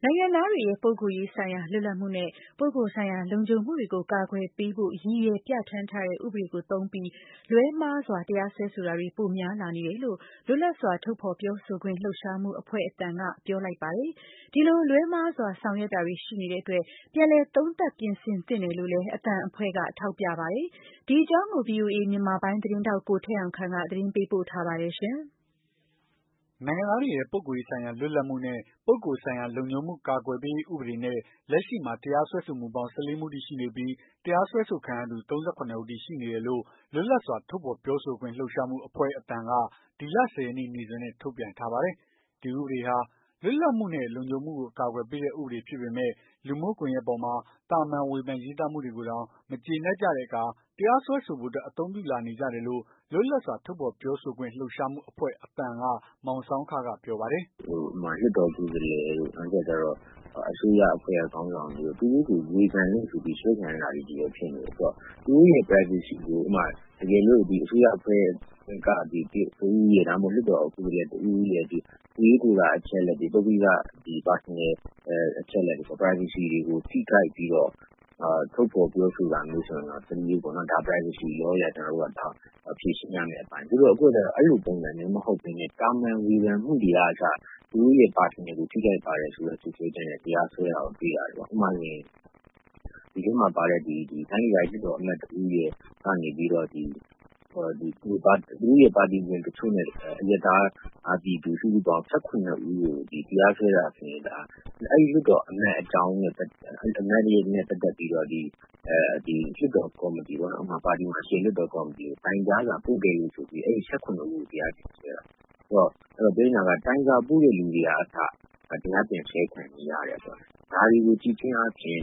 နိုင်ငံသားတွေရဲ့ပုဂ္ဂိုလ်ရေးဆိုင်ရာလွတ်လပ်မှုနဲ့ပုဂ္ဂိုလ်ဆိုင်ရာလုံခြုံမှုတွေကိုကာကွယ်ပေးဖို့ရည်ရွယ်ပြဌာန်းထားတဲ့ဥပဒေကိုသုံးပြီးလွဲမှားစွာတရားစွဲဆိုတာတွေပိုများလာနေတယ်လို့လွတ်လပ်စွာထုတ်ဖော်ပြောဆိုခွင့်လှုပ်ရှားမှုအဖွဲ့အသံကပြောလိုက်ပါတယ်။ဒီလိုလွဲမှားစွာဆောင်ရွက်တာတွေရှိနေတဲ့အတွက်ပြန်လည်သုံးသပ်ပြင်ဆင်သင့်တယ်လို့လည်းအသံအဖွဲ့ကထောက်ပြပါတယ်။ဒီအကြောင်းကို VOA မြန်မာပိုင်းသတင်းထောက်ကိုထက်အောင်ခန့်ကသတင်းပေးပို့ထားပါတယ်ရှင်။နိုင်ငံသားတွေရဲ့ ပုဂ္ဂိုလ်ရေးဆိုင်ရာလွတ်လပ်မှုနဲ့ ပုဂ္ဂိုလ်ဆိုင်ရာလုံခြုံမှုကာကွယ်ပေးရေးဥပဒေနဲ့ လက်ရှိမှာတရားစွဲဆိုမှုပေါင်း 14 မှုထိရှိနေပြီး တရားစွဲဆိုခံရသူ ၃၇ ဦးထိရှိနေတယ်လို့ လွတ်လပ်စွာထုတ်ဖော်ပြောဆိုခွင့်လှုပ်ရှားမှုအဖွဲ့အသံက ဒီလ 10 ရက်နေ့ နေ့စွဲနဲ့ထုတ်ပြန်ထားပါတယ်။ ဒီဥပဒေဟာ လွတ်လပ်မှုနဲ့လုံခြုံမှုကိုအကာအကွယ်ပေးတဲ့ဥပဒေဖြစ်ပေမဲ့ လူမှုကွန်ရက်ပေါ်မှာ သာမန်ဝေဖန်ရေးသားမှုတွေကိုတောင် မကျေနပ်ကြတဲ့အခါ တရားစွဲဆိုဖို့အတွက် အသုံးပြုလာနေကြတယ်လို့ လွတ်လပ်စွာထုတ်ဖော်ပြောဆိုခွင့်လှုပ်ရှားမှုအဖွဲ့အသံက မောင်ဆောင်းခကပြောပါတယ်။ "လွှတ်တော်ကိုယ်စားလှယ်တို့ အစိုးရအဖွဲ့ကခေါင်းဆောင်တွေတို့ သူတို့ကိုဝေဖန်လို့ဆိုပြီးစွဲခံရတာတွေပဲဖြစ်နေတယ်ဆိုတော့ သူတို့ရဲ့ Privacy ကို တကယ်လို့အစိုးရအဖွဲ့က တဦးရဲ့ ဒါမှမဟုတ် လွှတ်တော်ကိုယ်စားလှယ်တဦးရဲ့ ကိုယ်ရေးကိုယ်တာအချက်အလက်တွေ ပုဂ္ဂလိက Personal အချက်အလက်တွေ Privacy တွေကိုထိခိုက်ပြီးတော့ ထုတ်ဖော်ပြောဆိုတာမျိုးဆိုရင်တော့ တမျိုးပေါ့နော် ဒါ Privacy Law အရဖြေရှင်းရမယ့်အပိုင်း အခုကတော့ အဲ့လိုပုံစံမျိုးမဟုတ်ဘဲနဲ့ သာမန်ဝေဖန်မှုတွေကအစ သူတို့ရဲ့ Personal ကိုထိခိုက်ပါတယ်ဆိုတဲ့စွပ်စွဲချက်နဲ့ တရားစွဲတာကိုတွေ့ရတယ်ပေါ့။ ဥပမာဆိုရင် ဒီထဲမှာပါတဲ့ တိုင်းဒေသကြီးလွှတ်တော်အမတ်တဦးကနေပြီးတော့ သူတို့ရဲ့ပါတီဝင်တချို့နဲ့ အရပ်သားပြည်သူ စုစုပေါင်း ၁၇ ဦးကို တရားစွဲတာဆိုရင် အဲ့လွှတ်တော်အမတ်အကြောင်းနဲ့ပတ်သက်ပြီးတော့ လွှတ်တော်ကော်မတီပေါ့နော် ဥပမာ ပါတီမှာရှိတဲ့လွှတ်တော်ကော်မတီကို တိုင်ကြားစာပို့ခဲ့လို့ဆိုပြီး အဲ့ ၁၇ ဦးကို တရားစွဲတာ။ ပြောချင်တာက တိုင်စာပို့တဲ့လူတွေကအစ တရားပြန်စွဲခံနေရတယ်ဆိုတာ။ ဒါတွေကိုကြည့်ခြင်းအားဖြင့်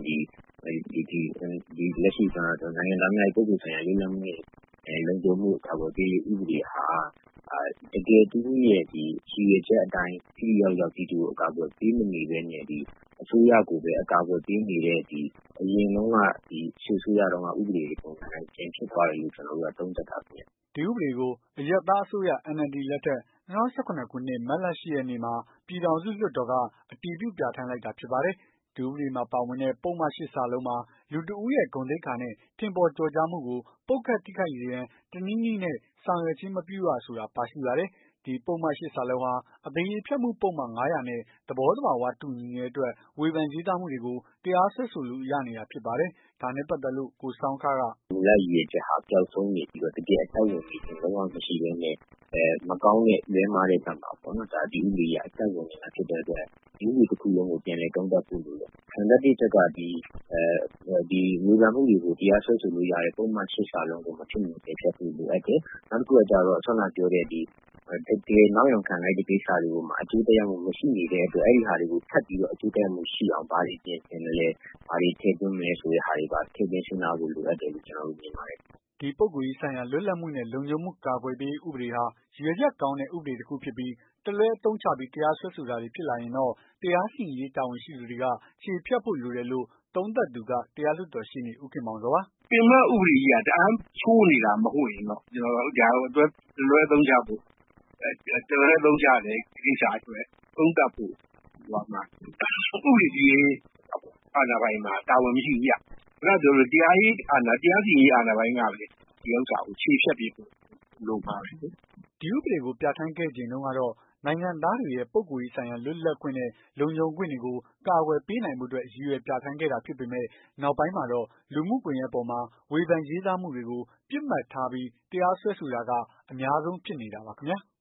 လက်ရှိနိုင်ငံသားများ၏ ပုဂ္ဂိုလ်ဆိုင်ရာလွတ်လပ်မှုနှင့်လုံခြုံမှုကိုကာကွယ်ပေးရေးဥပဒေဟာ တကယ်သူတို့ရဲ့ရည်ရွယ်ချက်အတိုင်း ထိထိရောက်ရောက်ပြည်သူကိုအကာအကွယ်ပေးမနေဘဲနဲ့ အစိုးရကိုပဲအကာအကွယ်ပေးနေတဲ့ အရင်တုန်းက စစ်အစိုးရတုန်းက ဥပဒေပုံစံအတိုင်းပြန်ဖြစ်သွားတယ်လို့ ကျွန်တော်တို့ကသုံးသပ်ထားတယ်။ " ဒီဥပဒေကို အရပ်သားအစိုးရ NLD လက်ထက် ၂၀၁၇ ခုနှစ် မတ်လ ၈ ရက်နေ့မှာ ပြည်ထောင်စုလွှတ်တော်က အတည်ပြုပြဌာန်းလိုက်တာဖြစ်ပါတယ်။ ဒီဥပဒေမှာပါဝင်တဲ့ ပုဒ်မ 8 မှာ လူတစ်ဦးရဲ့ ဂုဏ်သိက္ခာနဲ့ ထင်ပေါ်ကျော်ကြားမှုကို ပုတ်ခတ်ထိခိုက်စေရန် တနည်းနည်းနဲ့ ဆောင်ရွက်ခြင်းမပြုရဆိုတာပါရှိပါတယ်။ ဒီပုဒ်မ 8 ဟာ အသရေဖျက်မှုပုဒ်မ ၅၀၀ နဲ့ သဘောသဘာဝတူညီနေတဲ့အတွက် ဝေဖန်ရေးသားမှုတွေကို တရားစွဲဆိုလို့ရနေတာဖြစ်ပါတယ်။ ဒါနဲ့ပတ်သက်လို့ ကိုဆောင်းခက "မူလရည်ရွယ်ချက်ဟာပျောက်ဆုံးနေပြီးတော့ တကယ်အသက်ဝင်ပြီးလုံးဝမရှိဘဲနဲ့ မကောင်းတဲ့လွဲမှားတဲ့ဘက်မှာပေါ့နော် ဒီဥပဒေအရအသက်ဝင်နေတာဖြစ်တဲ့အတွက် ဒီဥပဒေတခုလုံးကိုပြန်လည်သုံးသပ်ဖို့လိုတယ်။ နံပတ် 1 အချက်က ဝေဖန်မှုတွေကို တရားစွဲဆိုလို့ရတဲ့ ပုဒ်မ 8 ကိုမဖြစ်မနေပယ်ဖျက်ဖို့လိုအပ်တယ်။ နောက်တခုကကျတော့ ခုနပြောတဲ့ တကယ်နောက်ယောင်ခံလိုက်တဲ့ကိစ္စတွေပေါ်မှာ အကျိုးသက်ရောက်မှုမရှိနေတဲ့အတွက် အဲ့ဟာတွေကိုထပ်ပြီးတော့အကျိုးသက်ရောက်မှုရှိအောင် ဘာတွေပြင်ဆင်မလဲ ဘာတွေထည့်သွင်းမလဲဆိုတဲ့ဟာတွေပါ ထည့်သွင်းစဉ်းစားဖို့လိုအပ်တယ်လို့ ကျွန်တော်တို့မြင်ပါတယ်။ " ဒီပုဂ္ဂိုလ်ရေးဆိုင်ရာလွတ်လပ်မှုနဲ့လုံခြုံမှုကာကွယ်ပေးရေးဥပဒေဟာ ရည်ရွယ်ချက်ကောင်းတဲ့ဥပဒေတခုဖြစ်ပြီး တလွဲအသုံးချပြီးတရားစွဲဆိုတာတွေဖြစ်လာရင်တော့ တရားစီရင်ရေးတာဝန်ရှိသူတွေက ချေဖျက်ဖို့လိုတယ်လို့ သုံးသပ်သူက တရားလွှတ်တော်ရှေ့နေဦးခင်မောင်ဇော်ပါ။ "ပင်မဥပဒေကြီးက တအားဆိုးနေတာမဟုတ်ရင်တော့ ဒါကိုတလွဲအသုံးချဖို့ တလွဲအသုံးချတဲ့ကိစ္စအတွက် သုံးသပ်ဖို့ ဥပဒေပြုရေးအာဏာပိုင်မှာ တာဝန်မရှိဘူးဗျ။ ခုနကပြောသလို တရားစီရင်ရေးအာဏာပိုင်ကပဲ ဒီဥစ္စာကိုချေဖျက်ပေးဖို့လိုမှာပဲလေ။ " ဒီဥပဒေကိုပြဌာန်းခဲ့ချိန်တုန်းကတော့ နိုင်ငံသားတွေရဲ့ ပုဂ္ဂိုလ်ရေးဆိုင်ရာလွတ်လပ်ခွင့်နဲ့ လုံခြုံခွင့်တွေကို ကာကွယ်ပေးနိုင်ဖို့အတွက် ရည်ရွယ်ပြဌာန်းခဲ့တာဖြစ်ပေမဲ့ နောက်ပိုင်းမှာတော့ လူမှုကွန်ရက်ပေါ်မှာ ဝေဖန်ရေးသားမှုတွေကို ပစ်မှတ်ထားပြီး တရားစွဲဆိုတာက အများဆုံးဖြစ်နေတာပါခင်ဗျာ။